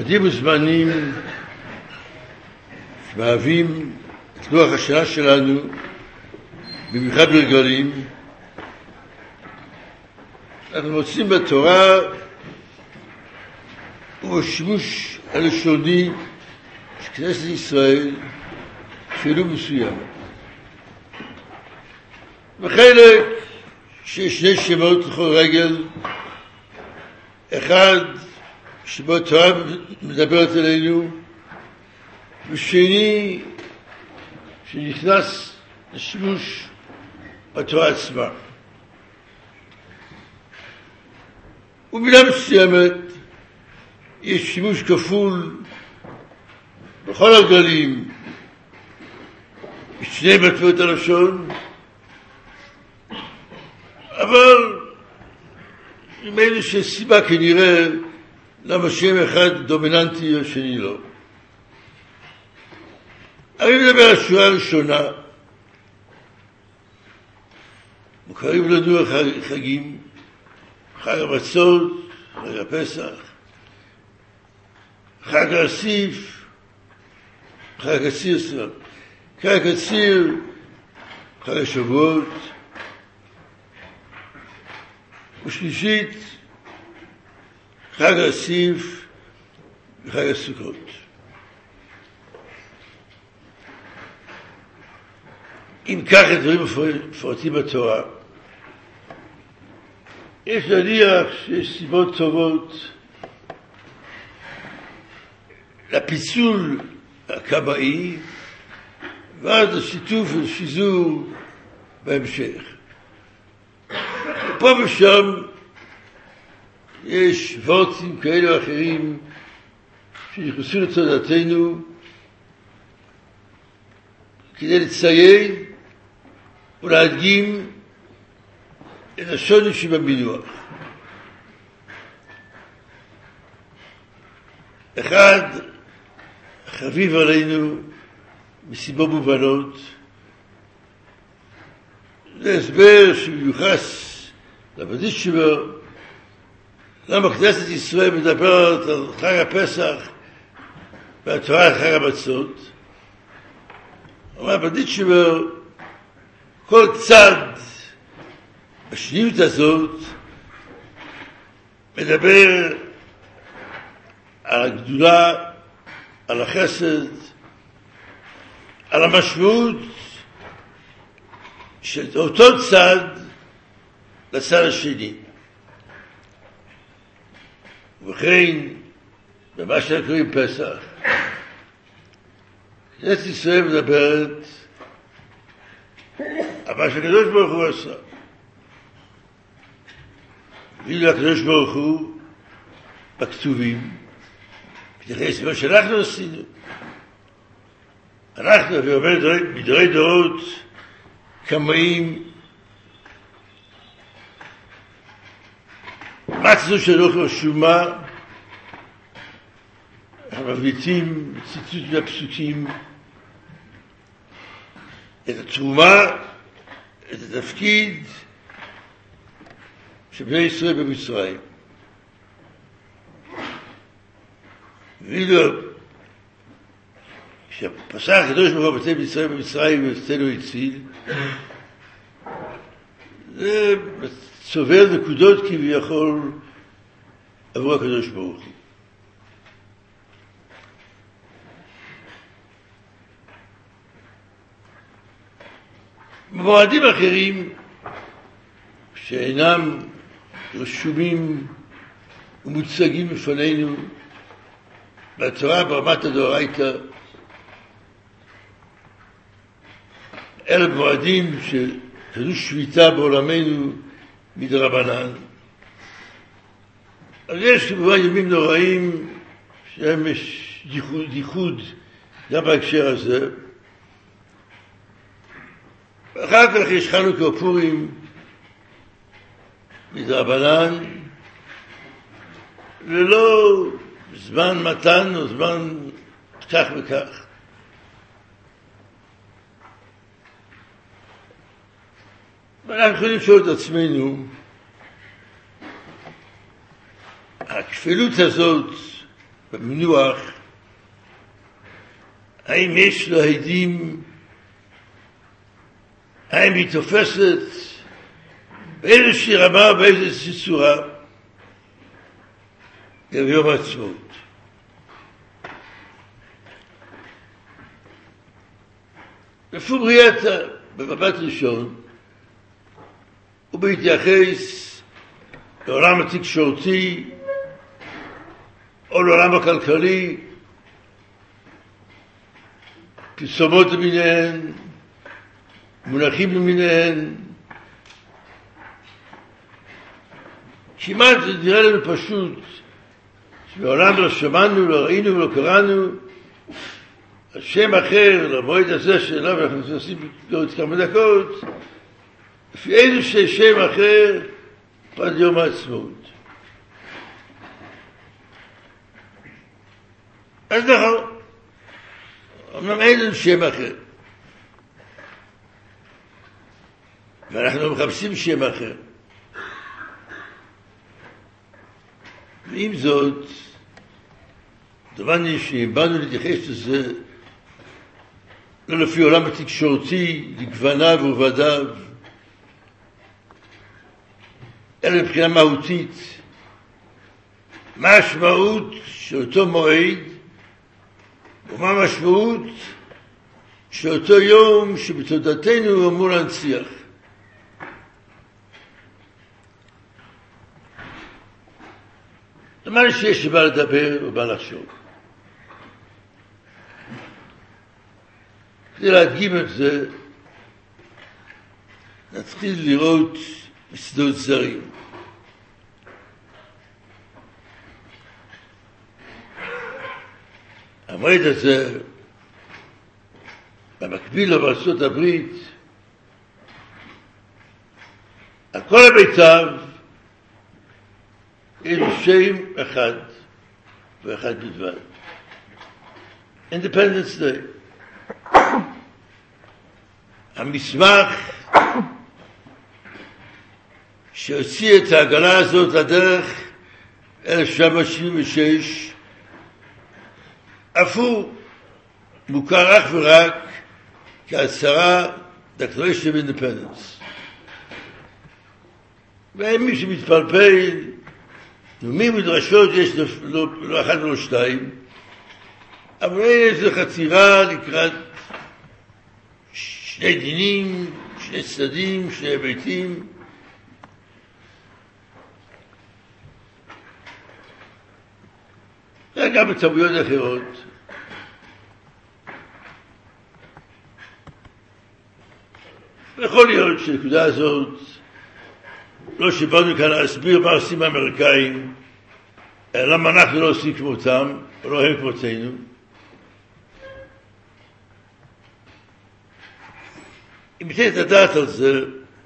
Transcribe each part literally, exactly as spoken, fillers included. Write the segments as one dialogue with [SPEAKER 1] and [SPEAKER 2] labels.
[SPEAKER 1] מועדים וזמנים שמהווים את לוח השנה שלנו, במיוחד ברגלים. אנחנו מוצאים בתורה ובשימוש הלשוני של כנסת ישראל שילוב מסוים. בחלק שיש שני שמות לכל רגל, אחד שבו התורה מדברת עלינו, ושני שנכנס לשימוש בתורה עצמה. ובמילה מסוימת יש שימוש כפול בכל הרגלים בשני מטבעות הלשון, אבל עם איזושהי סיבה כנראה למה שם אחד דומיננטי והשני לא. אני מדבר על השורה הראשונה. מוכרים לנו חגים, חג המצות, חג הפסח, חג האסיף, חג הקציר, חג הקציר, חג השבועות, ושלישית חג האסיף וחג הסוכות. אם כך הדברים מפורטים בתורה, יש להניח שיש סיבות טובות לפיצול הקבעי ועד השיתוף ולשיזור בהמשך. פה ושם יש וורטים כאלה או אחרים שנכנסו לתודעתנו כדי לציין ולהדגים את השוני שבמינוח. אחד חביב עלינו מסיבות מובנות, זה הסבר שמיוחס לבדישמר למה כנסת ישראל מדברת על חג הפסח והתורה על חג המצות. אומר בדישמר, כל צד בשניות הזאת מדבר על הגדולה, על החסד, על המשמעות של אותו צד לצד השני. ובכן, במה שאנחנו קוראים פסח, כנסת ישראל מדברת על מה שהקדוש ברוך הוא עשה. ואילו הקדוש ברוך הוא בכתובים, מתייחס למה שאנחנו עשינו. אנחנו, ואומר מדורי דורות, קמאים, מצאנו שאנחנו רשומה, המבליטים, ציטוט מהפסוקים, את התרומה, את התפקיד של בני ישראל במצרים. ואילו כשפסח הקדוש ברוך הוא בצל מצרים במצרים ובצלו הציל, זה צובר נקודות כביכול עבור הקדוש ברוך הוא. במועדים אחרים שאינם רשומים ומוצגים בפנינו בתורה ברמת הדאורייתא, אלה מועדים שכזו שביתה בעולמנו מדרבנן. אז יש כמובן ימים נוראים שהם יש ייחוד, ייחוד גם בהקשר הזה. ואחר כך יש חנוכה ופורים מדרבנן, ללא זמן מתן או זמן כך וכך. ואנחנו יכולים לשאול את עצמנו, הכפילות הזאת במינוח, האם יש להדים, האם היא תופסת באיזושהי רמה ובאיזושהי צורה יום העצמאות. בפוברייתא, במבט ראשון, הוא בהתייחס לעולם התקשורתי או לעולם הכלכלי, פרסומות למיניהן, מונחים למיניהן. כמעט זה נראה לנו פשוט, שבעולם לא שמענו, לא ראינו ולא קראנו, השם אחר למועד הזה שאליו אנחנו נכנסים בעוד כמה דקות, לפי איזשהו שם אחר פרט יום העצמאות. אז נכון, אמנם אין לנו שם אחר, ואנחנו מחפשים שם אחר. ועם זאת, דומני שאם באנו להתייחס לזה, לא לפי עולם התקשורתי, לגווניו ובדיו, אלא מבחינה מהותית, מה המשמעות של אותו מועד, ומה המשמעות של אותו יום שבתודעתנו הוא אמור להנציח. למה שיש שבא לדבר ובא לחשוב? כדי להדגים את זה, נתחיל לראות בשדות זרים. המועד הזה, במקביל לו בארצות הברית, על כל הביתיו, יש שם אחד ואחד בלבד. Independence Day. המסמך שהוציא את העגלה הזאת לדרך אלף תשע מאות שבעים ושש, אף הוא מוכר אך ורק כהצהרה Declaration of Independence. ואין מי שמתפלפל, נאומים ודרשות יש לא, לא אחד ולא שתיים, אבל יש זו חצירה לקראת שני דינים, שני צדדים, שני היבטים. וגם בתרבויות אחרות. ויכול להיות שהנקודה הזאת, לא שבאנו כאן להסביר מה עושים האמריקאים, אלא למה אנחנו לא עושים כמותם, או לא הם כמותנו. אם ניתן את הדעת על זה,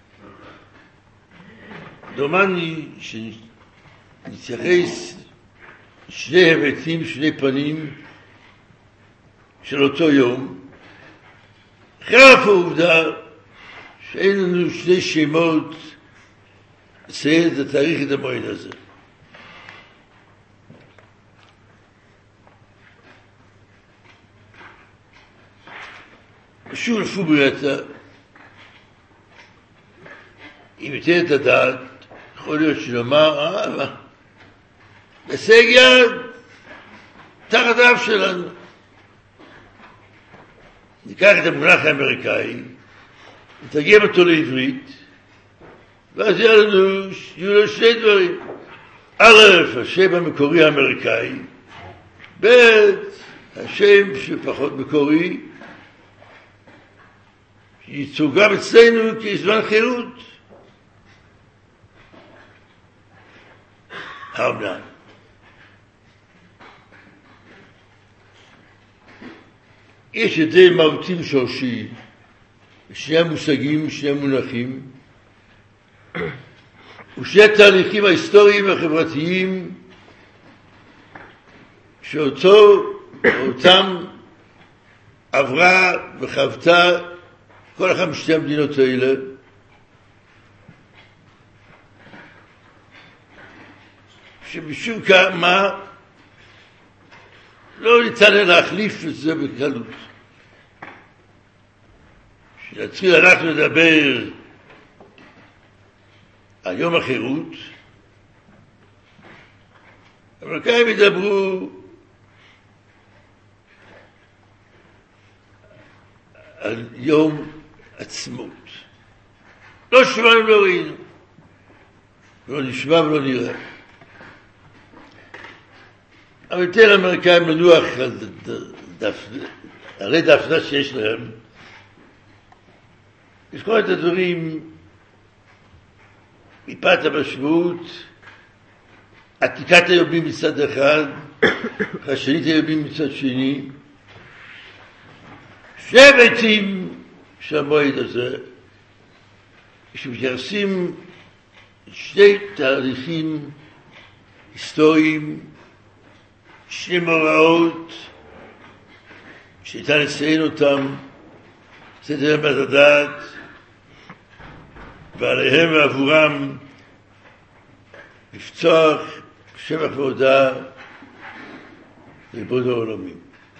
[SPEAKER 1] דומני שנתייחס שני היבטים, שני פנים של אותו יום. חרף העובדה שאין לנו שני שמות לציין את התאריך את המועד הזה. שוב לפוברייתא, אם ניתן את הדעת, יכול להיות שנאמר, אה, מה? הישג יד, תחת האף שלנו. ניקח את המונח האמריקאי, נתרגם אותו לעברית, ואז יהיה לנו, יהיו לנו שני דברים. א', השם המקורי האמריקאי, ב', השם שפחות מקורי, שיתורגם אצלנו כזמן חירות. האומנם. יש ידי מהותים שורשי, שני המושגים, שני המונחים, ושני התהליכים ההיסטוריים והחברתיים שאותו, אותם עברה וחוותה כל אחת משתי המדינות האלה, שבשום כמה לא ניתן להחליף את זה בקלות. כשנתחיל אנחנו לדבר על יום החירות, האמריקאים ידברו על יום עצמאות. לא שמענו, לא ראינו, לא נשמע ולא נראה. אבל תן האמריקאים לנוח עלי דפנה שיש להם, לשקול את הדברים מפאת המשמעות, עתיקת היובים מצד אחד, חשנית היובים מצד שני, שני היבטים של המועד הזה, שמתייחסים שני תהליכים היסטוריים, שני מאורעות, שניתן לציין אותם, סדר להם הדעת, ועליהם ועבורם לפצוח שבח והודעה לריבון העולמים.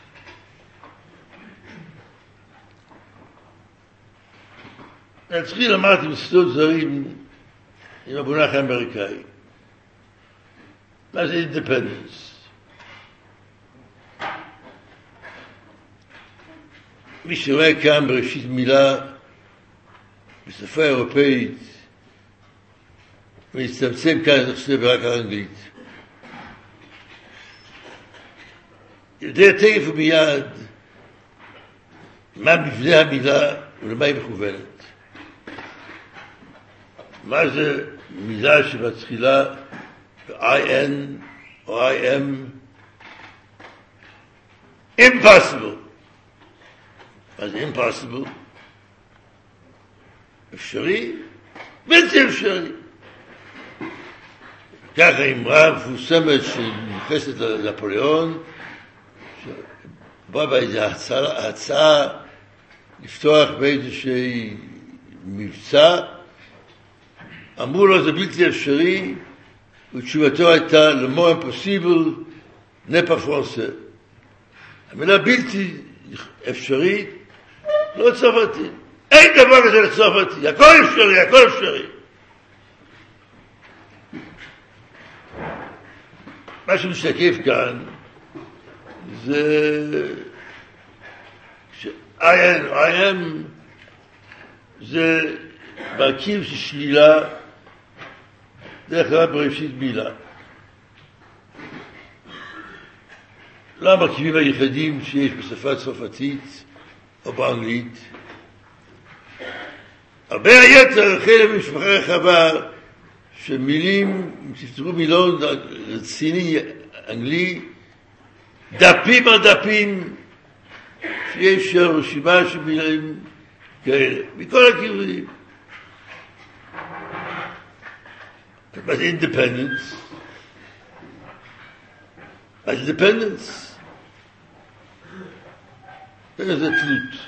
[SPEAKER 1] נתחיל אמרתי בשדות זרים עם המונח האמריקאי. מה זה אינדפנדנס? מי שרואה כאן בראשית מילה בשפה האירופאית ולהצטמצם כאן את נושא ברק האנגלית, יודע תקף ומיד מה מבנה המילה ולמה היא מכוונת. מה זה מילה שמתחילה ב-I-N או I-M? impossible. מה זה impossible? אפשרי? בלתי אפשרי. ככה אמרה מפורסמת שנכנסת לנפוליאון, שבא באיזו הצעה, הצעה לפתוח באיזושהי מבצע, אמרו לו זה בלתי אפשרי, ותשובתו הייתה le mot impossible n'est pas français. המילה בלתי אפשרי לא צרפתי. אין דבר כזה לצרפתי, הכל אפשרי, הכל אפשרי. מה שמשתקף כאן זה ש-I N, I M זה מרכיב של שלילה דרך כלל בראשית מילה. לא המרכיבים היחידים שיש בשפה צרפתית או באנגלית. הרבה היתר חלק ממשפחה רחבה של מילים, אם תפתרו מילון רציני אנגלי, דפים על דפים, שיש רשימה של מילים כאלה, מכל הכיוונים. מה זה אינדפנדנס? מה זה אינדפנדנס? זה תלות.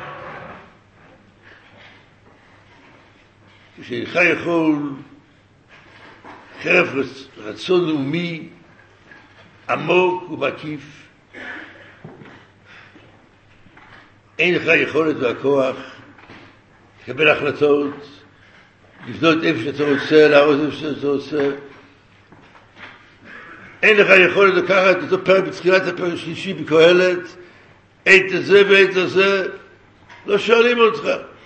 [SPEAKER 1] כשאינך יכול חרף רצון לאומי עמוק ומקיף, אין לך יכולת והכוח לקבל החלטות, לבנות איפה שאתה רוצה, להרוס איפה שאתה רוצה. אין לך יכולת לקחת אותו פרק בתחילת הפרק השלישי בקהלת, עת הזה ועת הזה, לא שואלים אותך.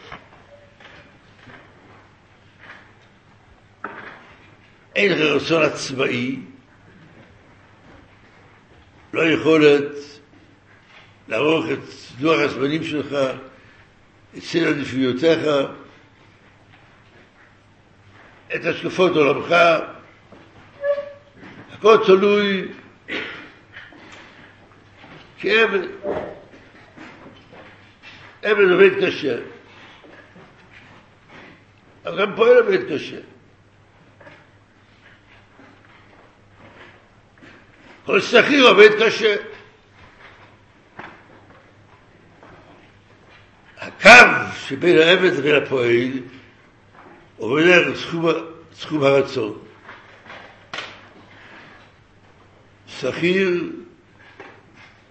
[SPEAKER 1] אין לך רצון עצמאי, לא יכולת לערוך את לוח הזמנים שלך, את סדר עדיפויותיך, את השקפות עולמך. הכל תלוי כעבד. עבד עובד קשה, אבל גם פועל עובד קשה. כל שכיר עובד קשה. הקו שבין העבד לבין הפועל עובד על סכום, סכום הרצון. שכיר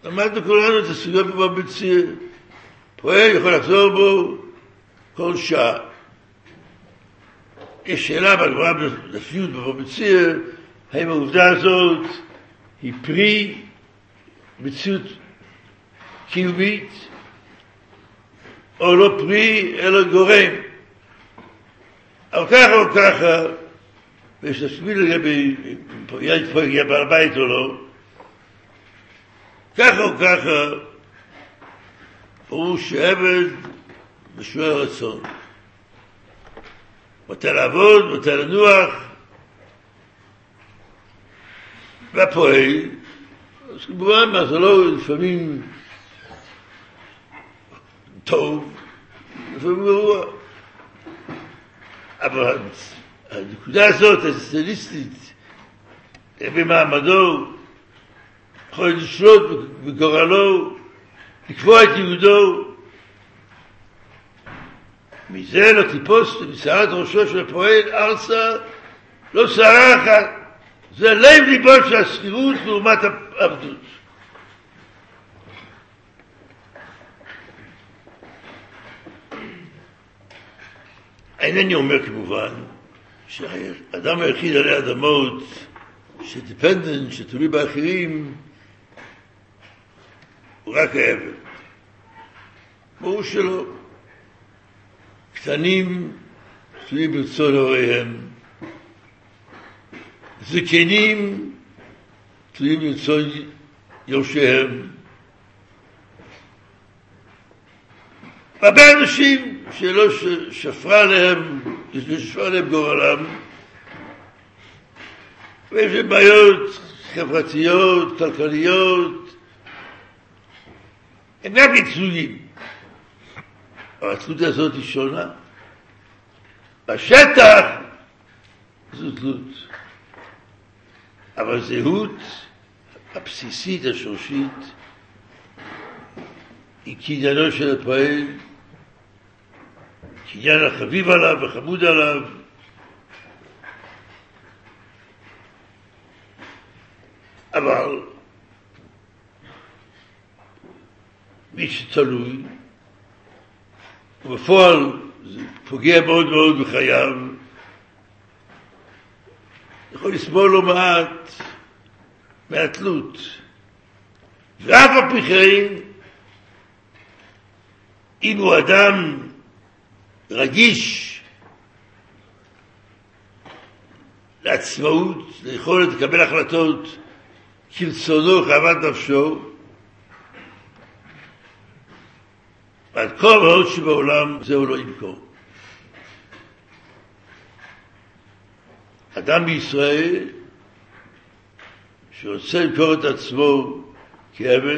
[SPEAKER 1] למדנו כולנו את הסוגיה פה במציא. פועל יכול לחזור בו כל שעה. יש שאלה בגמרא בדף י' במציא, האם העובדה הזאת היא פרי מציאות קיומית, או לא פרי, אלא גורם. אבל ככה או ככה, ויש להסביר לגבי, ילד פה יגיע בעל בית או לא, ככה או ככה, הוא שעבד בשביל הרצון. מתי לעבוד, מתי לנוח, והפועל, אז כמובן מה זה לא לפעמים טוב, לפעמים גרוע. אבל הנקודה הזאת, הסטליסטית, במעמדו, יכול לשלוט בגורלו, לקבוע את יהודו. מזה לא טיפוס משערת ראשו של הפועל ארצה, לא שערה אחת. זה לב ליבו של השכירות לעומת העבדות. אינני אומר כמובן שהאדם היחיד עלי אדמות שדיפנדנט, שתלוי באחרים, הוא רק העבד. ברור שלא. קטנים תלויים ברצון הוריהם, זקנים תלויים ברצון יורשיהם. הרבה אנשים שלא שפרה עליהם, שפרה עליהם גורלם, ויש בעיות חברתיות, כלכליות, הם גם תלויים. אבל התלות הזאת היא שונה. בשטח זו תלות. אבל זהות הבסיסית, השורשית, היא קניינו של הפועל, קניין החביב עליו וחמוד עליו. אבל מי שתלוי, ובפועל זה פוגע מאוד מאוד בחייו, יכול לסבול לו מעט מהתלות. ואף על פי כן, אם הוא אדם רגיש לעצמאות, ליכולת לקבל החלטות כרצונו, כאוות נפשו, ועל כל ההוד שבעולם זהו לא ימכור. אדם בישראל שרוצה למכור את עצמו כעבד,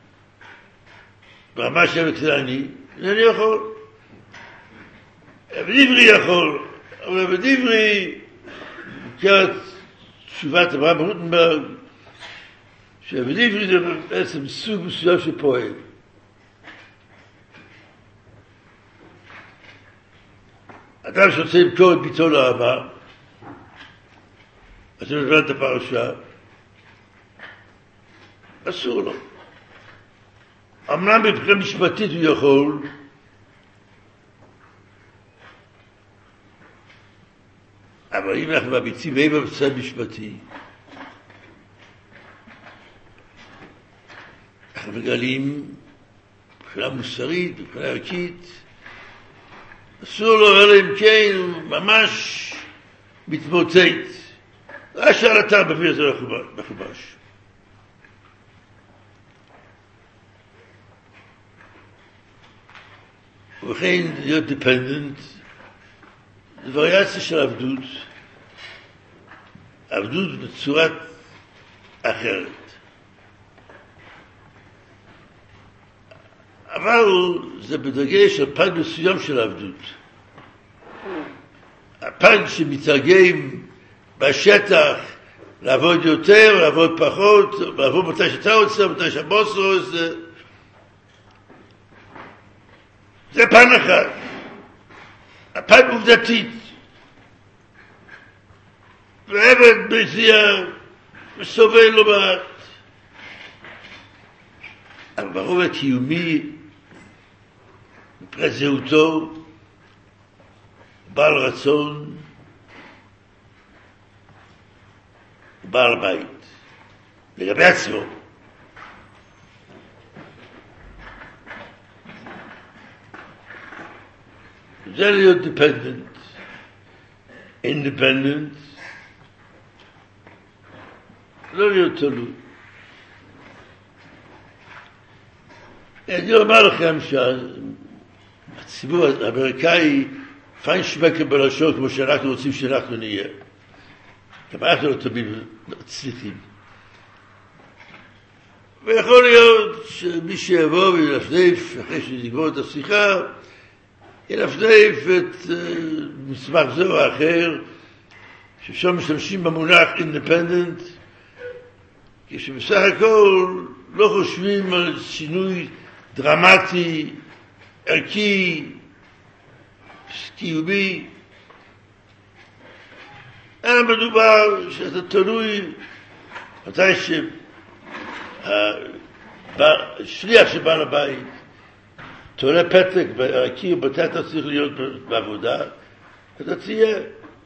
[SPEAKER 1] ממש עבד כנעני, אינני יכול. עבד עברי יכול, אבל עבד עברי, מכירת תשובת אברהם רוטנברג, שעבד עברי זה בעצם סוג מסוים שפועל. אדם שרוצה למכור את ביתו לאהבה, אז הוא נביא את הפרשה, אסור לו. אמנם מבחינה משפטית הוא יכול, אבל אם אנחנו מביצים ואם במצב משפטי, אנחנו מגלים מבחינה מוסרית, מבחינה ערכית, אסור לו, אלא אם כן הוא ממש מתמוצץ. רק שעל אתר בפי הזה מחובש. ובכן, להיות דיפנדנט, זה וריאציה של עבדות, עבדות בצורת אחרת. אבל זה בדגש על פן מסוים של עבדות. הפן שמתרגם בשטח לעבוד יותר, לעבוד פחות, לעבוד מתי שאתה רוצה, מתי שהבוס לא עושה. זה פן אחד. הפן עובדתית. ועבד מזיע וסובל לו מעט. אבל ברוב הקיומי, מבחינת זהותו, בעל רצון, בעל בית, לגבי עצמו. זה להיות dependent, independent, לא להיות תלוי. אני אומר לכם שהציבור האמריקאי פיינשמקר בלשון כמו שאנחנו רוצים שאנחנו נהיה. גם אנחנו לא תמיד מצליחים. ויכול להיות שמי שיבוא וילפנף, אחרי שנגמור את השיחה, ילפנף את uh, מסמך זה או אחר, ששם משתמשים במונח independent, כשבסך הכל לא חושבים על שינוי דרמטי, ערכי, קיומי. אלא מדובר שאתה תלוי מתי שהשליח שבא לבית תולה פתק בקיר, מתי אתה צריך להיות בעבודה, אתה תהיה.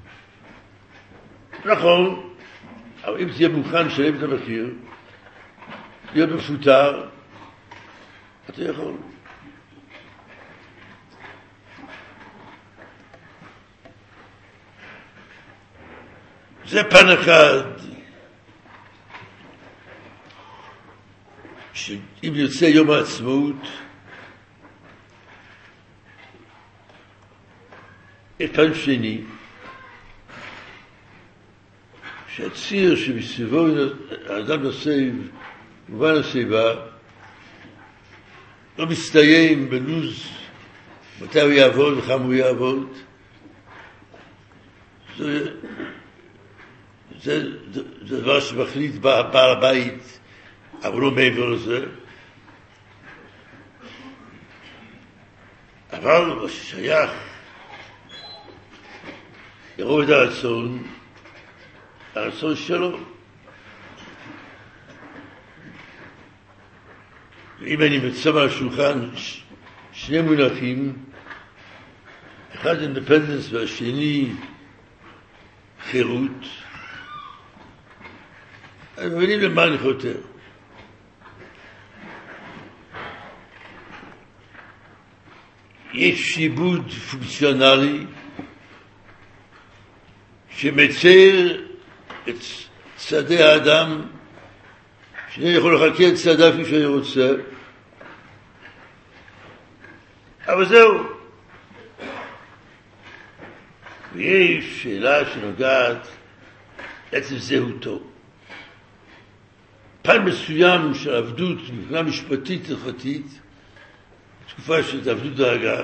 [SPEAKER 1] נכון, אבל אם תהיה מוכן לשלם את המחיר, להיות מפוטר, אתה יכול. זה פן אחד, שאם יוצא יום העצמאות, את פן שני, שהציר שמסביבו האדם נושא, מובן הסיבה, לא מסתיים בלוז מתי הוא יעבוד וכמה הוא יעבוד. זה, זה, זה דבר שמחליט בעל הבית, אבל לא מעבר לזה. אבל מה ששייך יראו את הרצון, הרצון שלו. ואם אני מצא על השולחן שני מונחים, אחד אינדפנדנס והשני חירות, אני מבינים למה אני חותר. יש שיבוד פונקציונלי שמצר את צעדי האדם, שאני יכול לחלקי את צעדיו כפי שאני רוצה, אבל זהו. ויש שאלה שנוגעת לעצם זהותו. פן מסוים של עבדות מבחינה משפטית הלכתית, תקופה של עבדות דאגה,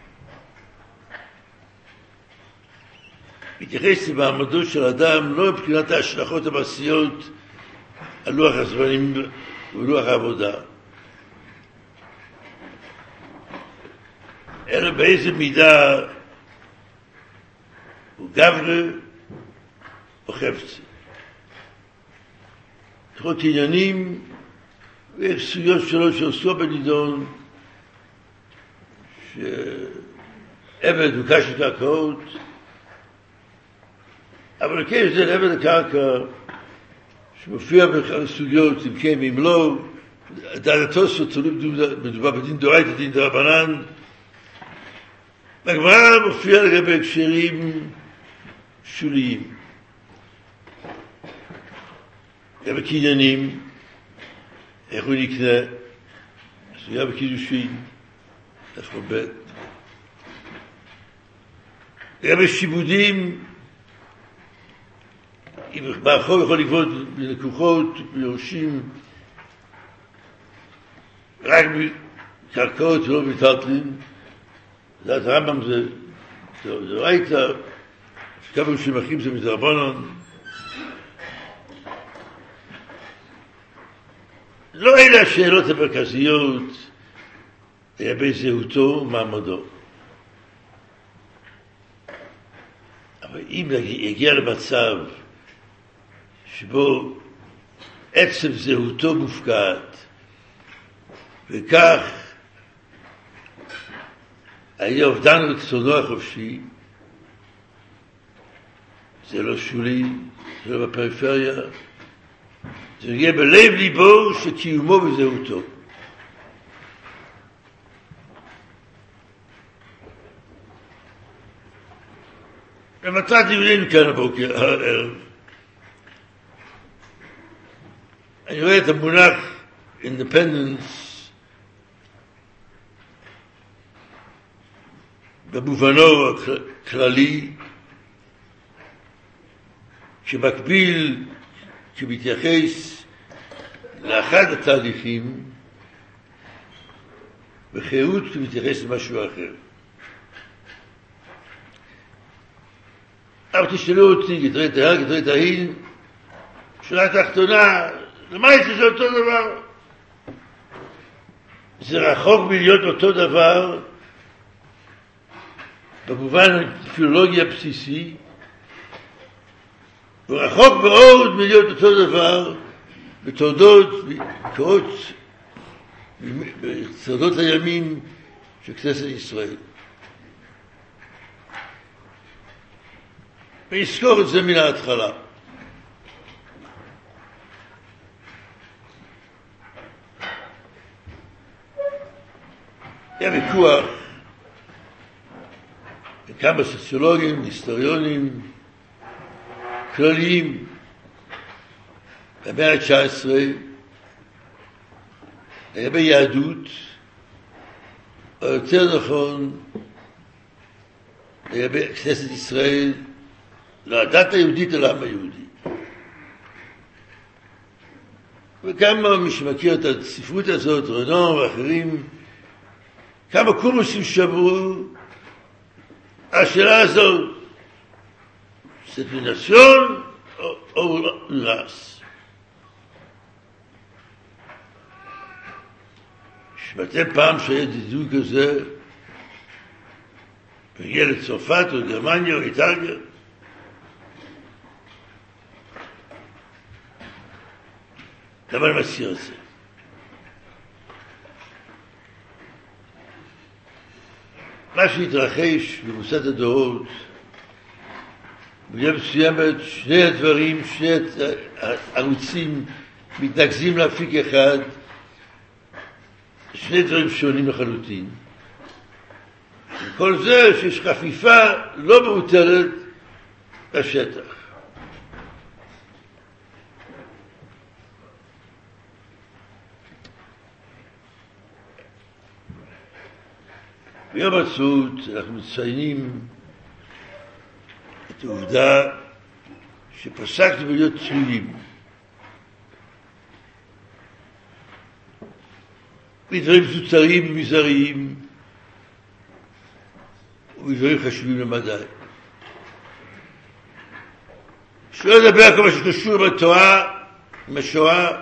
[SPEAKER 1] מתייחס למעמדו של אדם לא מבחינת ההשלכות המעשיות על לוח הזמנים ולוח העבודה, אלא באיזה מידה הוא גברה או חפצה. תחות עניינים ויש סוגיות שלו שעוסקו בנידון, שעבד מוקש לקרקעות, אבל כן זה לעבד הקרקע שמופיע באחד הסוגיות, אם כן ואם לא, דעתו שתלוי מדובר בדין דאורייתא, דין דרבנן. בגמרא מופיע לגבי הקשרים שוליים, לגבי קניינים, איך הוא נקנה, סוגיה בקידושין, דף ב', לגבי שיבודים, אם ברחוב יכול לגבות בלקוחות, ביורשים, רק בקרקעות ולא בטלטלין. זה הרמב"ם, זה דאורייתא, כמה שמחים זה מדרבנן. לא אלה השאלות המרכזיות לגבי זהותו, מעמדו. אבל אם יגיע למצב שבו עצם זהותו מופקעת, וכך היה אובדן רצונו החופשי, זה לא שולי, זה לא בפריפריה, זה נגיע בלב ליבו שקיומו וזהותו. ומצאתי דיונים כאן הבוקר, הערב. אני רואה את המונח independence במובנו הכללי, שמקביל, שמתייחס לאחד התהליכים, וחירות שמתייחס למשהו אחר. אבל תשאלו אותי, גדרי תהר, גדרי תהין, שורה תחתונה, למה יש זה אותו דבר? זה רחוק מלהיות אותו דבר, במובן הפילולוגי הבסיסי, הוא רחוק מאוד מלהיות אותו דבר, בתולדות, בקורות, בסודות הימים של כנסת ישראל. ויזכור את זה מן ההתחלה. היה ויכוח כמה סוציולוגים, היסטוריונים כלליים במאה ה-תשע עשרה לגבי יהדות, או יותר נכון לגבי כנסת ישראל, לא הדת היהודית אלא העם היהודי. וכמה מי שמכיר את הספרות הזאת, רנון ואחרים, כמה קורסים שברו השאלה הזאת, c'est une nation ou une race. שמעתם פעם שהיה דידוי כזה, מגיע לצרפת או גרמניה או איטליה? למה אני מסיר את זה? מה שהתרחש במוסד הדורות, בגלל מסוימת שני הדברים, שני ערוצים מתנגזים להפיק אחד, שני דברים שונים לחלוטין. כל זה שיש חפיפה לא מאותרת בשטח. ביום העצמאות אנחנו מציינים את העובדה שפסקנו להיות צלולים בדברים זוטרים ומזעריים ובדברים חשובים למדי. שלא לדבר כל מה שקשור בתורה, עם השואה,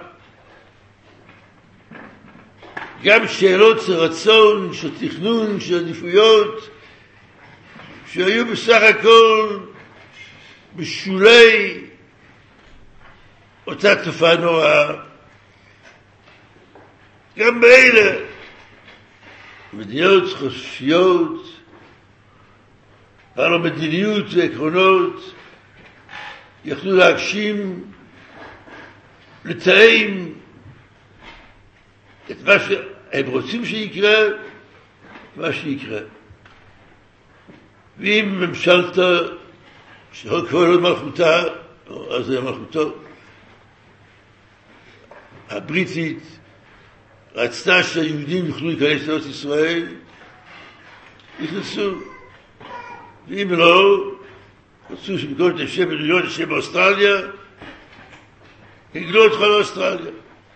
[SPEAKER 1] גם שאלות של רצון, של תכנון, של עדיפויות, שהיו בסך הכל בשולי אותה תופעה נוראה. גם באלה, מדיניות חופשיות, בעל המדיניות ועקרונות, יכלו להגשים, לתאם את מה שהם רוצים שיקרה, מה שיקרה. ואם ממשלתה, שלא קורא לו מלכותה, או אז זה מלכותו, הבריטית, רצתה שהיהודים יוכלו להיכנס לארץ ישראל, נכנסו. ואם לא, רצו שבמקום תשב בניו יורק, תשב באוסטרליה, יגלו אותך לאוסטרליה.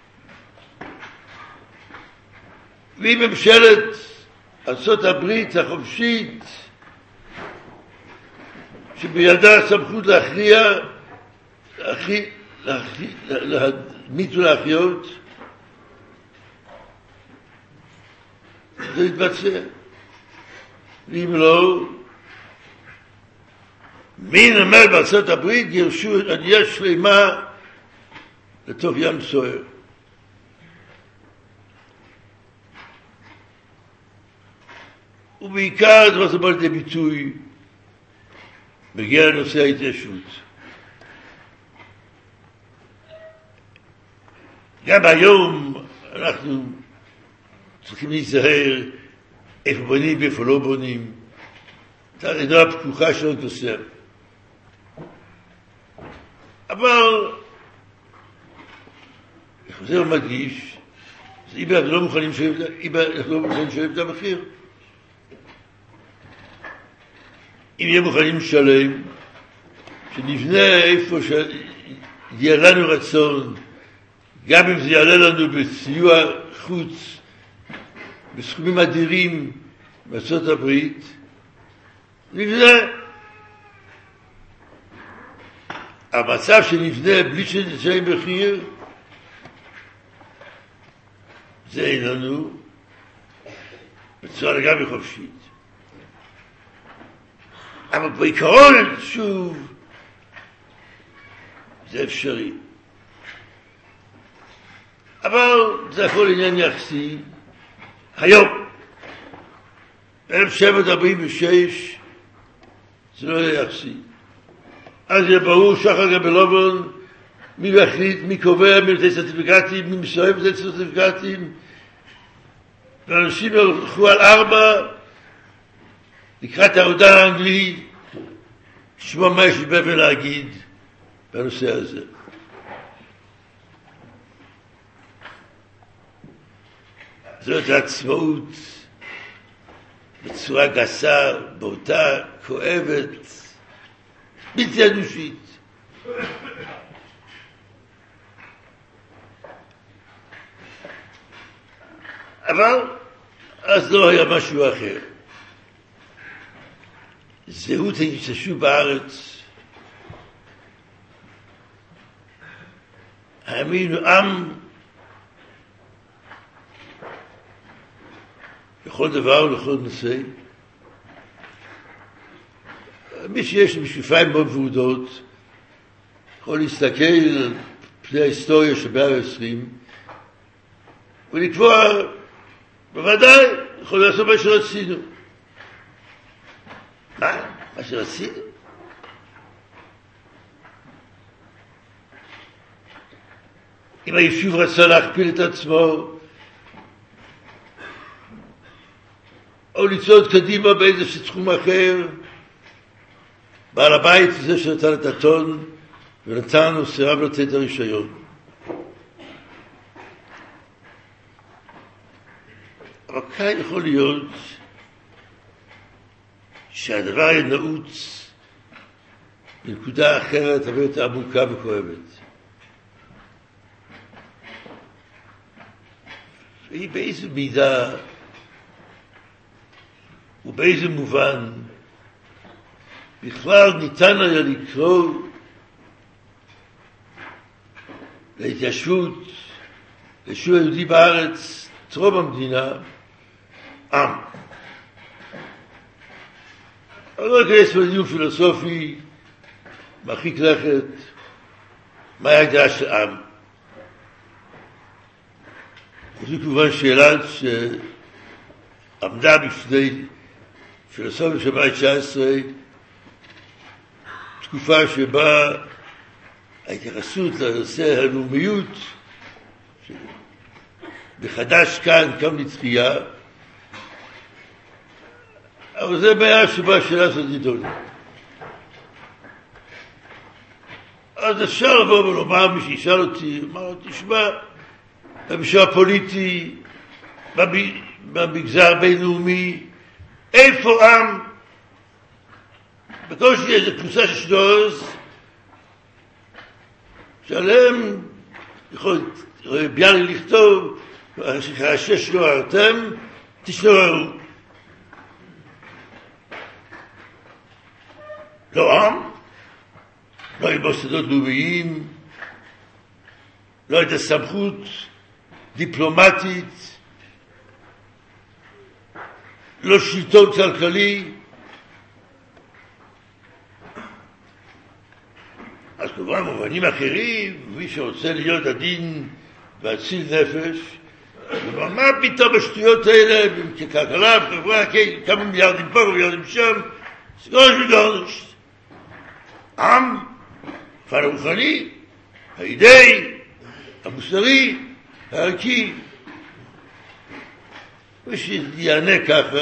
[SPEAKER 1] ואם ממשלת ארצות הברית החופשית, שבידה הסמכות להכריע, להדמית ולהחיות, זה יתבצע. ואם לא, מי נמל בארצות הברית גירשו עלייה שלמה, לתוך ים סוער. ובעיקר דבר זה בא לידי ביטוי מגיע לנושא ההתיישבות. גם היום אנחנו צריכים להיזהר איפה בונים ואיפה לא בונים. אתה לדעה הפתוחה שלנו תוסר. אבל אני חוזר ומדגיש, אם אנחנו לא מוכנים לשלם את המחיר, אם יהיה מוכנים לשלם, שנבנה איפה שיהיה לנו רצון, גם אם זה יעלה לנו בסיוע חוץ, בסכומים אדירים מארצות הברית, נבנה. המצב שנבנה בלי שנשלם מחיר, זה אין לנו בצורה לגמרי חופשית. אבל בעיקרון, שוב, זה אפשרי. אבל זה הכל עניין יחסי. היום, אלף שבע מאות ארבעים ושש, זה לא היה יחסי. אז יהיה ברור שחר גבלובון, מי מחליט, מי קובע, מי נותן סרטיפיקטים, מי מסוים נותן סרטיפיקטים, ואנשים הלכו על ארבע, לקראת העודה האנגלי, לשמוע מה יש לי בבל להגיד בנושא הזה. זאת העצמאות בצורה גסה, בוטה, כואבת, בלתי אנושית. אבל אז לא היה משהו אחר. זהות ההתיישבות בארץ, האמינו עם לכל דבר ולכל נושא. מי שיש משקפיים מאוד ורודות יכול להסתכל על פני ההיסטוריה של מאה ועשרים ולקבוע, בוודאי יכול לעשות מה שרצינו. מה? מה שרצינו? אם היישוב רצה להכפיל את עצמו או לצעוד קדימה באיזה תחום אחר, בעל הבית זה שנתן את הטון ונתן לו סירב לתת את הרישיון. אבל כאן יכול להיות שהדבר היה נעוץ בנקודה אחרת הרבה יותר עמוקה וכואבת. והיא באיזו מידה ובאיזה מובן בכלל ניתן היה לקרוא להתיישבות, ליישוב היהודי בארץ, טרום המדינה, עם. אבל לא אכנס בדיון פילוסופי מרחיק לכת, מה היה הדעה של עם. זו כמובן שאלה שעמדה בפני פילוסופיה של המאה ה-תשע עשרה, תקופה שבה ההתייחסות לנושא הלאומיות בחדש כאן קם לתחייה, אבל זה בעיה שבה השאלה הזאת נידונה. אז אפשר לבוא ולומר, מי שישאל אותי, אמר, תשמע, במישור הפוליטי, במגזר הבינלאומי, איפה עם? בכל שיש איזו קבוצה של שדורס, שעליהם יכול ביאליק לכתוב, שש נוערתם, תשנוערו. לא עם, לא עם מוסדות לאומיים, לא את הסמכות דיפלומטית, לא שלטון כלכלי. אז כמובן במובנים אחרים, מי שרוצה להיות עדין והציל נפש, מה פתאום השטויות האלה, ככלכלה, בחברה, כמה מיליארדים פה ומיליארדים שם, זה גורש וגורש. עם, הפן הרוחני, האידאי, המוסרי, הערכי, ושיענה ככה,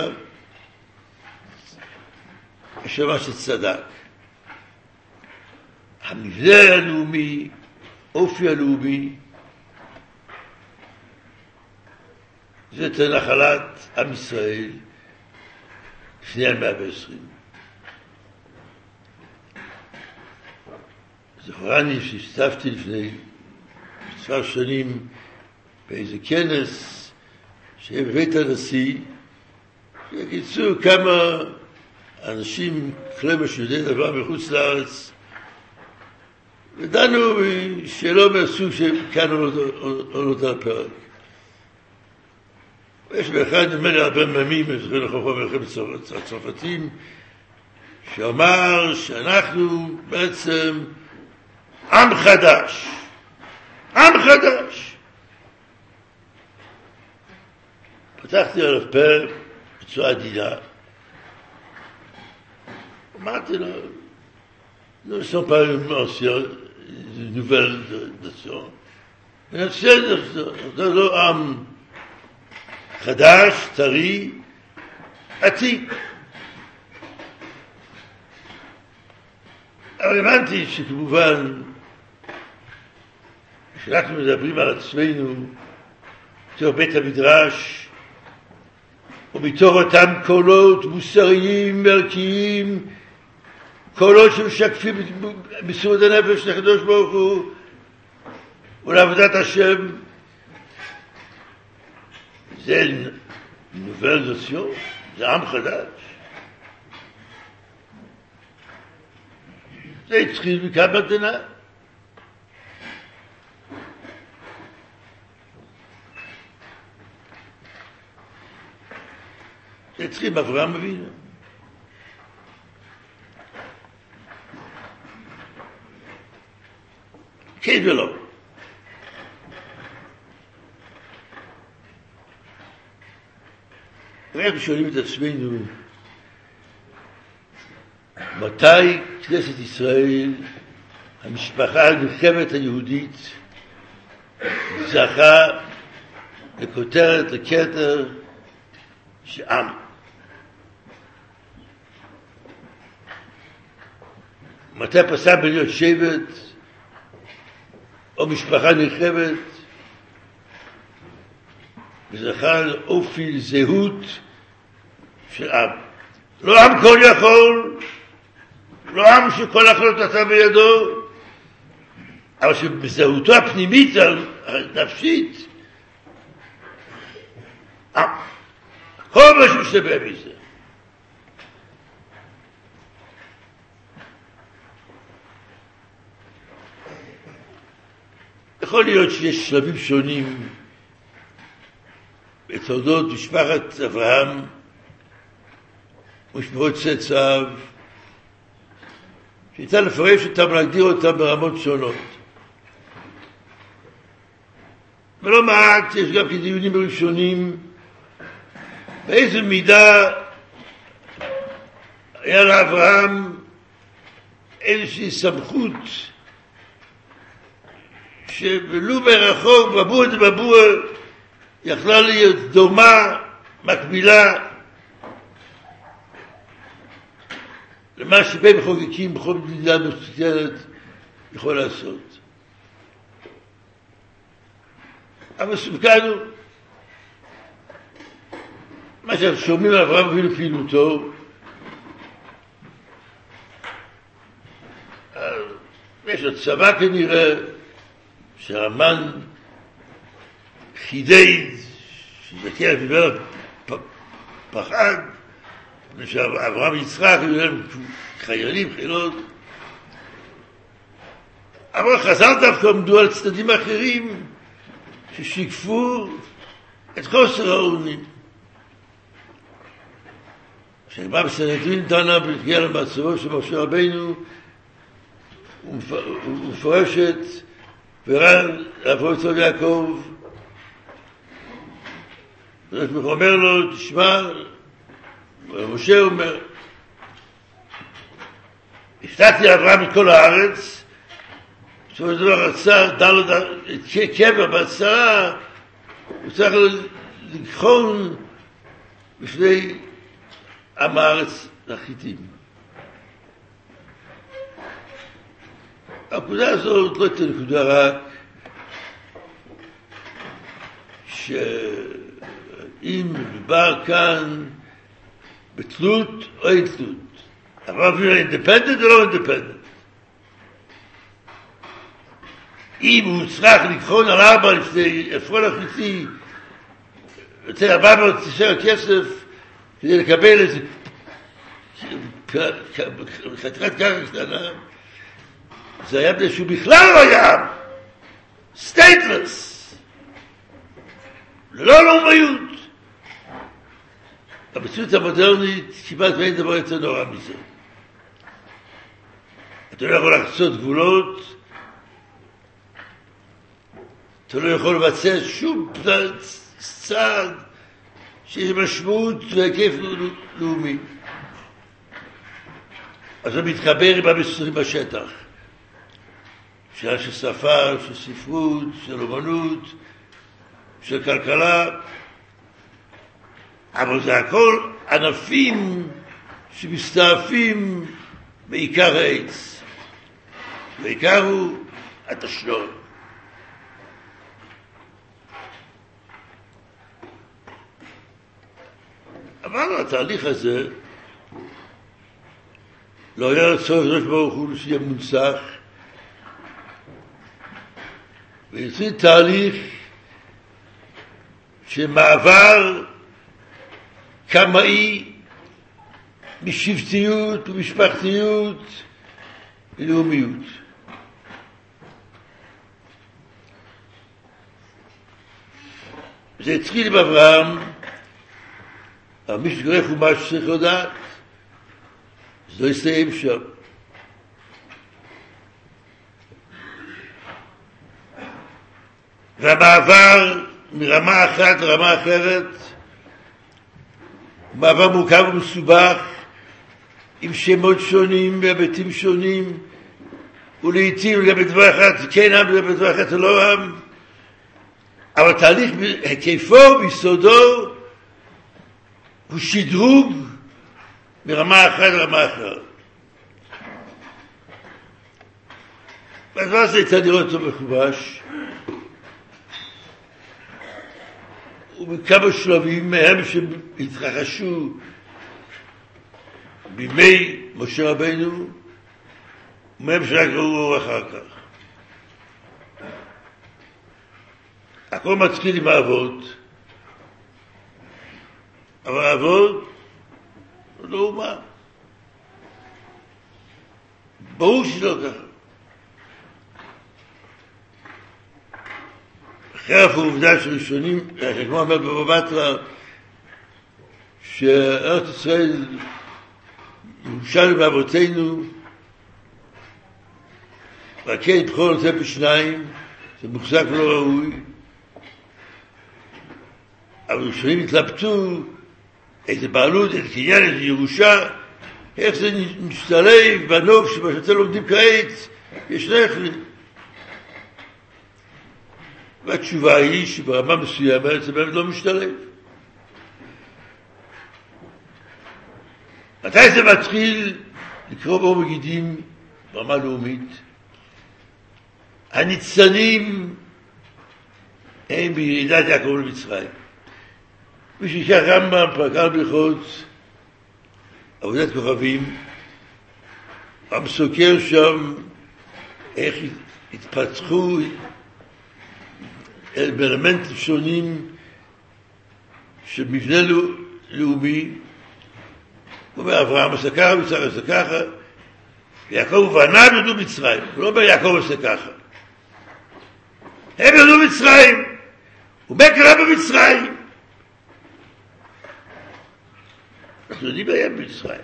[SPEAKER 1] יש מה שצדק. המבנה הלאומי, אופי הלאומי, זה את נחלת עם ישראל לפני המאה ועשרים. זכורני שהשתתפתי לפני מספר שנים באיזה כנס שהיה בבית הנשיא, שקיצרו כמה אנשים כלי שיודעי דבר מחוץ לארץ, ודנו שלא מהסוג שכאן עולות על הפרק. ויש באחד נדמה לי הרבה ממים, אני זוכר לכם מלחמת הצרפתים, שאמר שאנחנו בעצם עם חדש. עם חדש. פתחתי עליו פרק בצורה עדינה. אמרתי לו, nous ne sommes pas une nouvelle nation. זה לא עם חדש, טרי, עתיק. אבל הבנתי שכמובן, כשאנחנו מדברים על עצמנו, בתור בית המדרש, ומתור אותם קולות מוסריים, ערכיים, קולות שמשקפים מסירות הנפש לקדוש ברוך הוא, ולעבודת השם, זה נובל נציון, זה עם חדש. זה התחיל מכאן במדינה. זה התחיל מאברהם אבינו. כן ולא. אנחנו שואלים את עצמנו, מתי כנסת ישראל, המשפחה הנרחבת היהודית, זכה לכותרת, לכתר, שעם. מתי פסק בלהיות שבט, או משפחה נרחבת, וזכה לאופי לזהות של עם. לא עם כל יכול, לא עם שכל החלטתה בידו, אבל שבזהותו הפנימית הנפשית, עם. כל מה שמשתבע מזה. יכול להיות שיש שלבים שונים בתולדות משפחת אברהם ומשפחות צאצאיו, שניתן לפרש אותם ולהגדיר אותם ברמות שונות. ולא מעט, יש גם כדיונים ראשונים, באיזו מידה היה לאברהם איזושהי סמכות שבלו מרחוק, בבוע דבבוע, יכלה להיות דומה, מקבילה, למה שבין מחוקקים בכל מדינה מסוימת יכול לעשות. אבל סופקנו, מה שאנחנו שומעים על אברהם אבינו פעילותו, יש לו צבא כנראה, שהמן חידד, שזכי אביבר פחד, ושאברהם יצחק היו להם חיילים, חילות. אבל חז"ל דווקא עמדו על צדדים אחרים ששיקפו את חוסר האונים. כשבא בסנהדרין דנה בנגיעה למצבו של משה רבינו, ומפרשת ורן אברהם יצחק יעקב, הקדוש ברוך הוא אומר לו, תשמע, משה אומר, הפתעתי לאברהם את כל הארץ, בסופו של דבר רצה, דן לו קבר בהצהרה, הוא צריך לבחון בפני עם הארץ החיתים. הנקודה הזאת לא הייתה נקודה רק שאם מדובר כאן בתלות או אין תלות, אבל אפילו אינדפנדנט או לא אינדפנדנט. אם הוא צריך לבחון על ארבע לפני עפרון החיתי, יוצא ארבע מאות תשעים כסף כדי לקבל איזה חתיכת קרקע קטנה, זה היה בזה שהוא בכלל לא היה סטייטלס, ללא לאומיות. במציאות המודרנית כמעט ואין דבר יותר נורא מזה. אתה לא יכול לחצות גבולות, אתה לא יכול לבצע שום צעד שיש משמעות והיקף לאומי. אז הוא מתחבר עם המסורים בשטח. שאלה של שפה, של ספרות, של אומנות, של כלכלה, אבל זה הכל ענפים שמסתעפים בעיקר העץ. בעיקר הוא התשלום. אבל התהליך הזה לא היה לצורך ראש ברוך הוא שיהיה מונצח, ויוצא תהליך שמעבר קמאי משבטיות ומשפחתיות ולאומיות. זה התחיל עם אברהם, אבל מי שקורא חומש שצריך לדעת, זה לא יסתיים שם. והמעבר מרמה אחת לרמה אחרת, מעבר מורכב ומסובך, עם שמות שונים והיבטים שונים, ולעיתים גם בדבר אחד כן עם וגם בדבר אחד לא עם, אבל תהליך היקפו ביסודו הוא שדרוג מרמה אחת לרמה אחרת. והדבר הזה הייתה לראות אותו מחובש, ובכמה שלבים מהם שהתרחשו בימי משה רבינו, ומהם שרק ראו אחר כך. הכל מתחיל עם האבות, אבל האבות לא אומה. ברור שלא ככה. אחרי אף העובדה שראשונים, כמו אומר בבא בתרא, שארץ ישראל ירושלנו באבותינו, והכן בכל נושא בשניים, זה מוחזק ולא ראוי, אבל ראשונים התלבטו איזה בעלות, איזה קניין, איזה ירושה, איך זה משתלב בנוף שבשביל לומדים כעת, יש נכלי. והתשובה היא שברמה מסוימת זה באמת לא משתלב. מתי זה מתחיל לקרוא באור וגידים ברמה לאומית? הניצנים הם בירידת יעקב למצרים. מי שיקח רמב"ם, פרקה ברכות, עבודת כוכבים, עם סוקר שם איך התפתחו באלמנטים שונים של מבנה לאומי. הוא אומר, אברהם עשה ככה, מצרים עשה ככה, ויעקב ובניו ירדו מצרים. הוא לא אומר יעקב עשה ככה. הם ירדו מצרים, ומה קרה במצרים? אנחנו יודעים מה היה במצרים.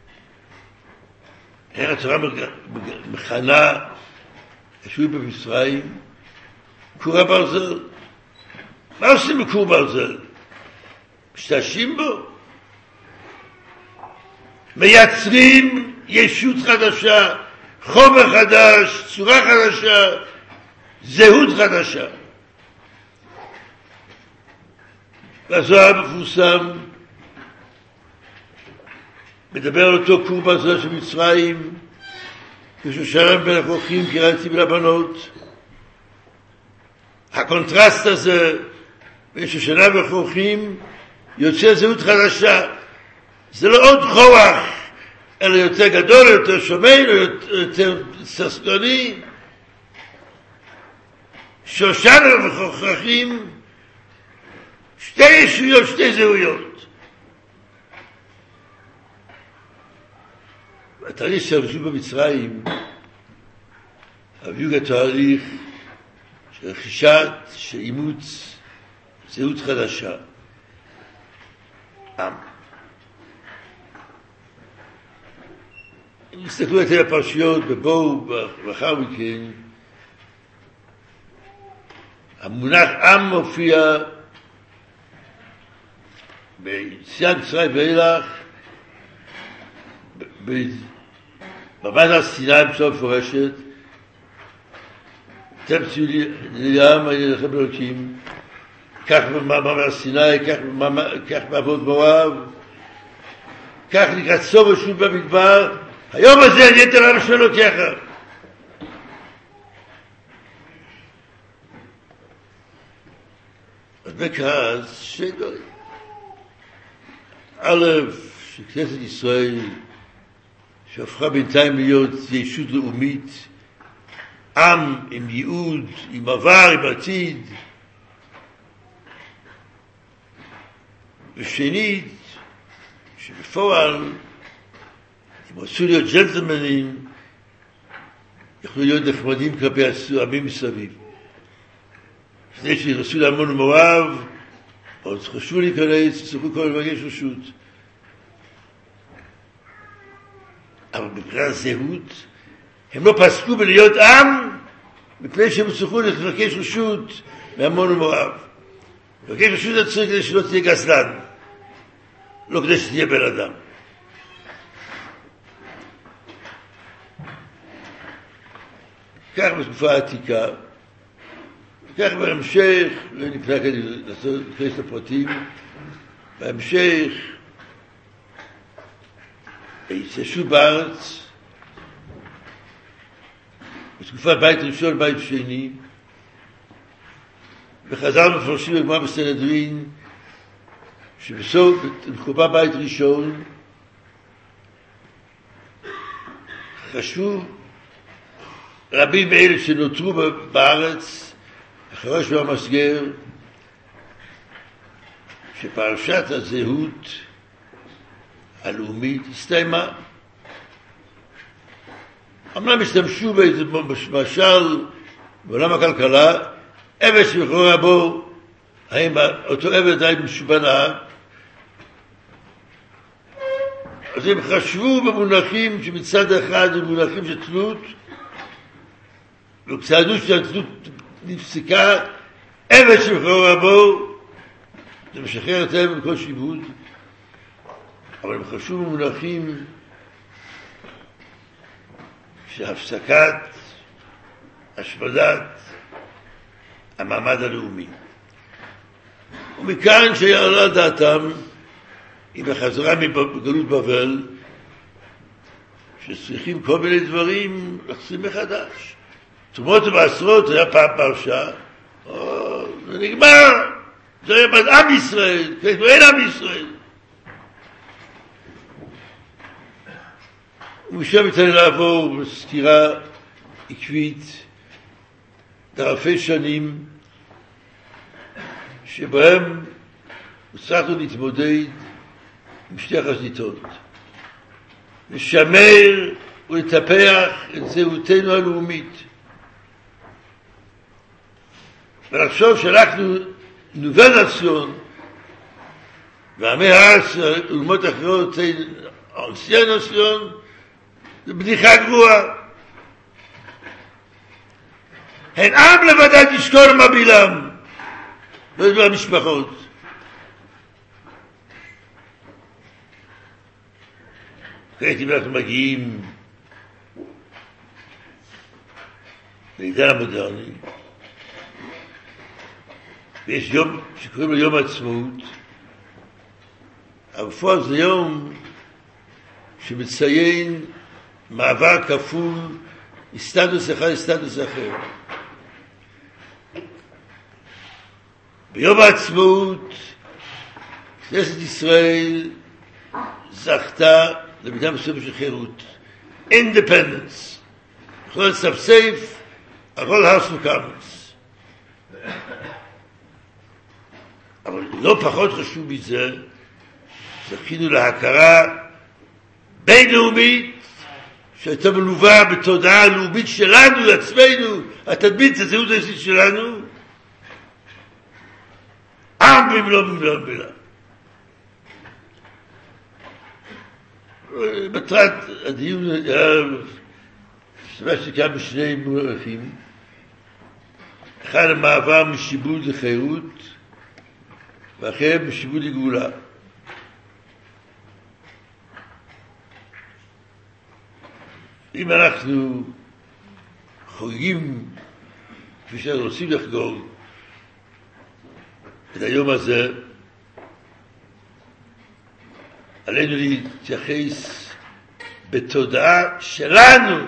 [SPEAKER 1] איך התורה מכנה ישבו במצרים, קור הברזל. מה עושים בקור ברזל? משתמשים בו, מייצרים ישות חדשה, חומר חדש, צורה חדשה, זהות חדשה. והזוהר מפורסם מדבר על אותו קורבן זו של מצרים, כששרם בין הכוחים קראתי בין הבנות. הקונטרסט הזה בין שושנה וכוחים יוצא זהות חדשה. זה לא עוד כוח, אלא יותר גדול, יותר שומר, יותר ססגוני. שושנה וכוחים, שתי ישויות, שתי זהויות. התהליך שהרשו במצרים, הביאו התהליך של רכישת, של אימוץ, זהות חדשה. עם. אם תסתכלו את הפרשיות בבואו ואחר מכן, המונח עם מופיע ביציאת מצרים ואילך, במעמד הר סיני בצורה מפורשת, אתם תהיו לי עם, אני אלכם אלוקים, כך במעמד הר סיני, כך בעבוד מואב, כך לקראת סוף ושוב במדבר, היום הזה אני אתן עם שלו ככה. אז בכעס שני דברים. א', שכנסת ישראל, שהפכה בינתיים להיות ישות לאומית, עם עם ייעוד, עם עבר, עם עתיד. ושנית, שבפועל, אם רצו להיות ג'נטלמנים, יכלו להיות נחמדים כלפי העמים מסביב. לפני שרצו להמון מואב, עוד חשבו להיכנס, צריכו כל לבקש רשות. אבל מבחינת זהות, הם לא פסקו בלהיות עם, מפני שהם צריכו לבקש רשות מהמון מואב. לבקש רשות זה צריך כדי שלא תהיה גזלן, לא כדי שתהיה בן אדם. כך בתקופה העתיקה, כך בהמשך, לא נפלא כדי להכנס לפרטים, בהמשך, התיישבו בארץ, בתקופת בית ראשון, בית שני, וחז"ל מפרשים בגמרא בסנהדרין, שבסוף, בתקופה בית ראשון, חשבו רבים מאלה שנותרו בארץ, אחרי שהוא המסגר, שפרשת הזהות הלאומית הסתיימה. אמנם השתמשו באיזה משל בעולם הכלכלה, עבד שבכורה בו, האם אותו עבד היה משובן נהג, אז הם חשבו במונחים שמצד אחד הם מונחים של תלות, וכשהדו שהתלות נפסקה, עבד שבכורה בו, זה משחרר אותם מכל שיבוד, אבל הם חשבו במונחים שהפסקת, השמדת המעמד הלאומי. ומכאן שיעלה דעתם, עם החזרה מגלות בבל, שצריכים כל מיני דברים לחזים מחדש. תרומות ובעשרות היה פעם פרשה, או, זה נגמר, זה היה בד עם ישראל, כבר אין עם ישראל. ומשם יצא לעבור בסקירה עקבית דרפי שנים שבהם הצלחנו להתמודד עם שתי החזיתות, לשמר ולטפח את זהותנו הלאומית ולחשוב שאנחנו נובל נציון ועמי הארץ ולאומות אחרות אנשי נציון, זה בדיחה גרועה. הן עם לבדד ישכון מבילם, לא ידעו המשפחות. כעת אם אנחנו מגיעים לעידן המודרני, ויש יום שקוראים לו יום העצמאות, אבל בפועל זה יום שמציין מעבר כפול מסטטוס אחד לסטטוס אחר. ביום העצמאות כנסת ישראל זכתה למידה מסוימת של חירות, independence, יכול לצפצף על כל House of Commons. אבל לא פחות חשוב מזה, זכינו להכרה בינלאומית שהייתה מלווה בתודעה הלאומית שלנו, לעצמנו, התדמית, הזהות האישית שלנו, עם במלוא במלוא במלוא. מטרת הדיון היה סבבה שקיים בשני מונחים, אחד המעבר משיבוד לחירות, ואחר משיבוד לגאולה. אם אנחנו חוגגים כפי שאנחנו רוצים לחגוג את היום הזה, עלינו להתייחס בתודעה שלנו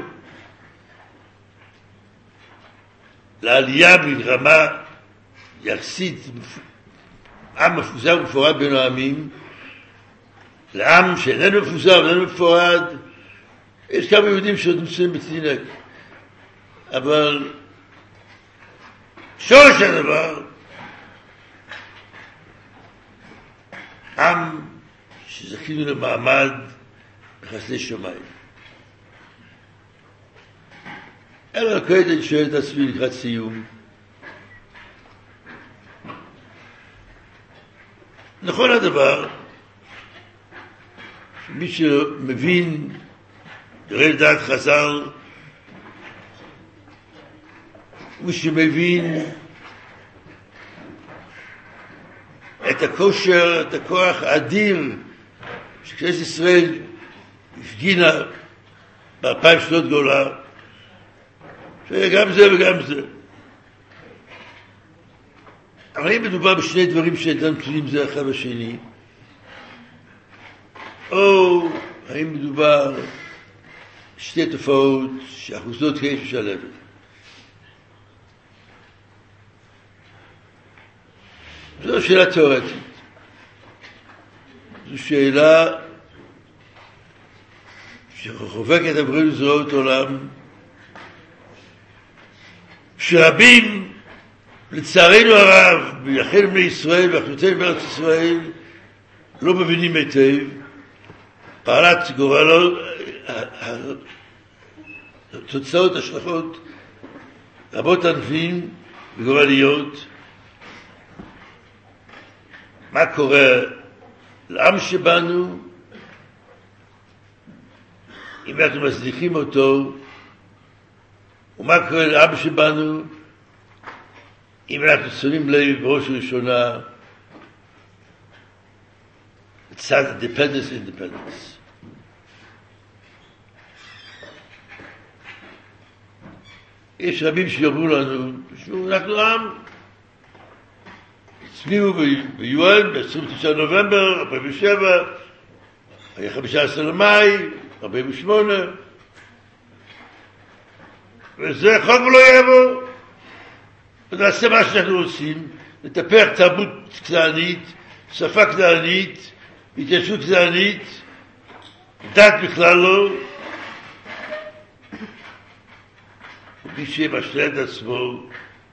[SPEAKER 1] לעלייה מרמה יחסית עם מפוזר ומפורד בין העמים לעם שאיננו מפוזר ואיננו מפורד. יש כמה יהודים שעוד נמצאים בצינק, אבל שורש הדבר עם שזכינו למעמד בחסדי שמיים. אלא כעת אני שואל את עצמי לקראת סיום, נכון הדבר שמי שמבין יראה דעת חז"ל, מי שמבין את הכושר, את הכוח האדיר שכנסת ישראל הפגינה באלפיים שנות גולה, שגם זה וגם זה. אבל אם מדובר בשני דברים שאינם תלויים זה אחד בשני, או האם מדובר שתי תופעות שאחוזות כאש משלבת. זו שאלה תיאורטית. זו שאלה שחובקת עבורנו זרועות עולם, שרבים, לצערנו הרב, ביחד בני ישראל ואחותינו בארץ ישראל, לא מבינים היטב, פעלת גורלו, התוצאות, השלכות רבות ענפים וגורליות. מה קורה לעם שבנו אם אנחנו מזניחים אותו, ומה קורה לעם שבנו אם אנחנו שמים לב בראש הראשונה לצד dependence independence. יש רבים שיאמרו לנו שאנחנו עם, הצביעו ביואל ב-עשרים ותשעה נובמבר ארבעים ושבע, היה חמישה עשר למאי ארבעים ושמונה, וזה חוק ולא יעבור. ונעשה מה שאנחנו רוצים, לטפח תרבות כנענית, שפה כנענית, התיישבות כנענית, דת בכלל לא. מי שמשלה את עצמו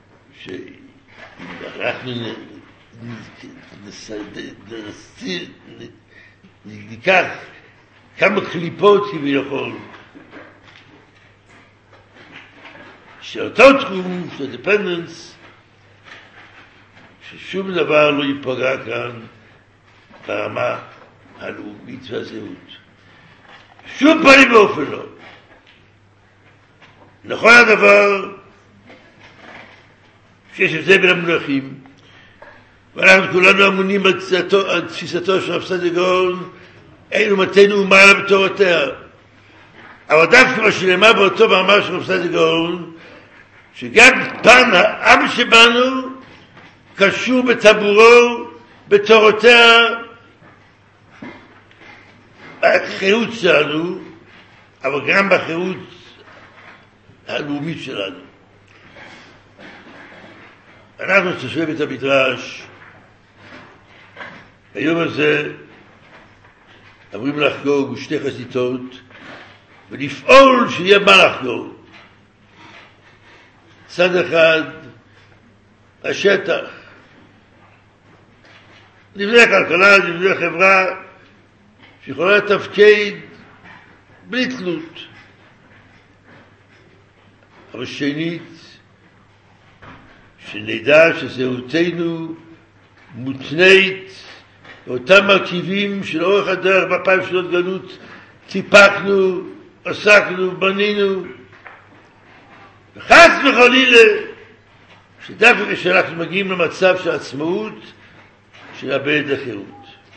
[SPEAKER 1] שאנחנו ניקח כמה קליפות כביכול שאותו תחום של דפנדנס, ששום דבר לא ייפגע כאן ברמה הלאומית והזהות, שום פנים באופן לא. נכון הדבר שיש הבדל בין המונחים, ואנחנו כולנו אמונים על תפיסתו של רב סעדיה גאון אין אומתנו ומעלה בתורותיה. אבל דווקא מה שנאמר באותו מאמר של רב סעדיה גאון, שגם פן העם שבנו קשור בטבורו, בתורותיה, בחירות שלנו, אבל גם בחירות הלאומית שלנו. אנחנו תושבי בית המדרש, היום הזה אמורים לחגוג בשתי חזיתות, ולפעול שיהיה מה לחגוג. צד אחד, השטח, נבנה כלכלה, נבנה חברה, שיכולה לתפקד בלי תלות. אבל שנית, שנדע שזהותנו מותנית באותם מרכיבים של אורך הדרך בפעם שנות גלות טיפחנו, עסקנו, בנינו. וחס וחלילה שדווקא כשאנחנו מגיעים למצב של עצמאות, שנאבד את החירות.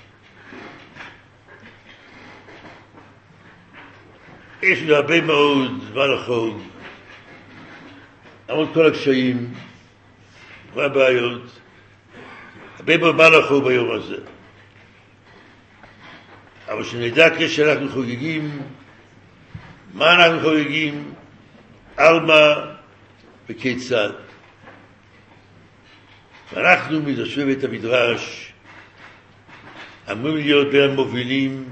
[SPEAKER 1] יש לנו הרבה מאוד מה לחוג, למרות כל הקשיים, כל הבעיות, הרבה מאוד מה לחוג ביום הזה. אבל שנדע כשאנחנו חוגגים, מה אנחנו חוגגים, על מה וכיצד. ואנחנו מתושבי בית המדרש אמורים להיות בין המובילים,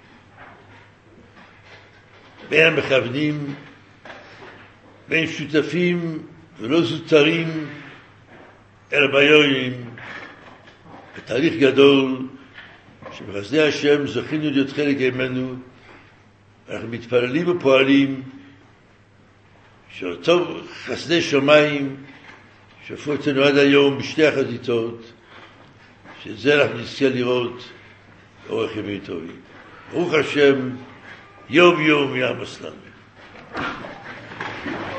[SPEAKER 1] בין המכוונים, בין שותפים ולא זוטרים, אלא ביונים, בתהליך גדול, שבחסדי השם זכינו להיות חלק ממנו. אנחנו מתפללים ופועלים שאותו חסדי שמיים שפו אותנו עד היום בשתי החזיתות, שזה אנחנו נזכה לראות אורך ימים טובים. ברוך השם, יום יום יעמוס לנו.